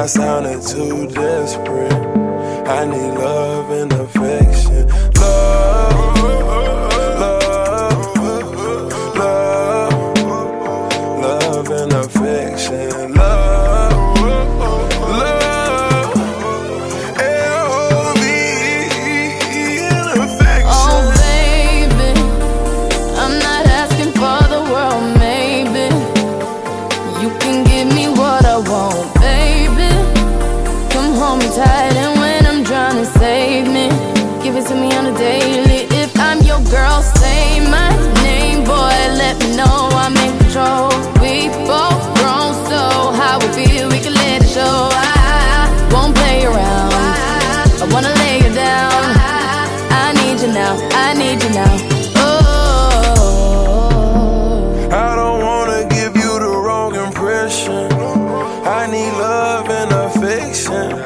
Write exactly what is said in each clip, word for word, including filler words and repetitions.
not sounding too desperate. I need love and affection. Love, love, love, love and affection. Love, love, L O V E and affection. Oh baby, I'm not asking for the world, maybe. You can give me what I want, baby. Come hold me tight and when I'm drowning, save me. Give it to me on a daily. If I'm your girl, say my name, boy. Let me know I'm in control. We both grown, so how we feel, we can let it show. I won't play around. I wanna lay you down. I need you now. I need you now. Oh, I don't wanna give you the wrong impression. I need love and affection.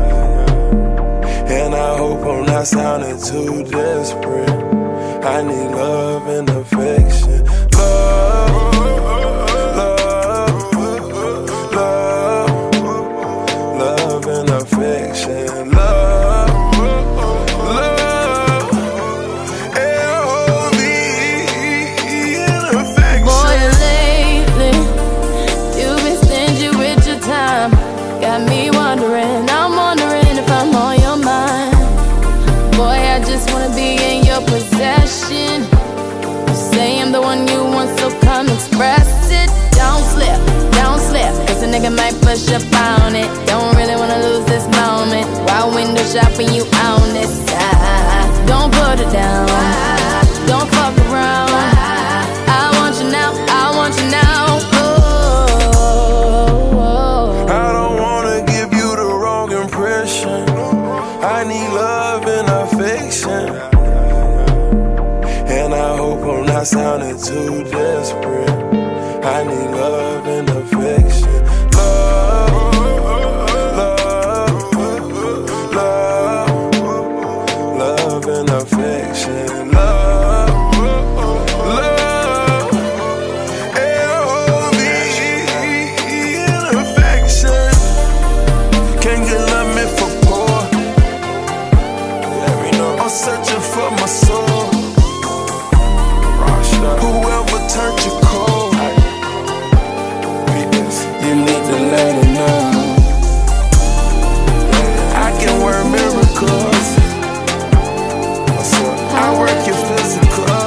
And I hope I'm not sounding too desperate. I need love and affection. Love, love, love, love and affection. Love, love, L O V E and affection. boy, lately you've been stingy with your time. Got me wondering, I'm wondering if I'm on your mind. Boy, I just wanna be in your possession. You say I'm the one you want, so come express it. Don't slip, don't slip, cause a nigga might push up on it. Don't really wanna lose this moment while window shopping you on this side. Don't put it down, don't fuck around. I want you now, I want you now. Oh, I don't wanna give you the wrong impression. I need love and affection. And I hope I'm not sounding too desperate. I need love and affection. Love, love, love, love and affection. Love, love, L O V E and affection. Can't get love me for poor. I'm searching for my soul. Whoever turned you cold, you need to let it know. I can work miracles. I work your physical.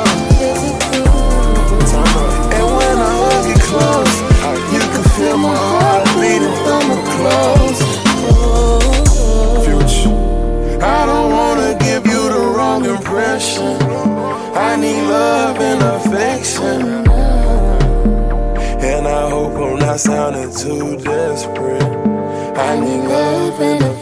And when I hug you close, you can feel my heart beating from my clothes. Future, I don't wanna give you the wrong impression. I need love and affection. And I hope I'm not sounding too desperate. I need love and affection.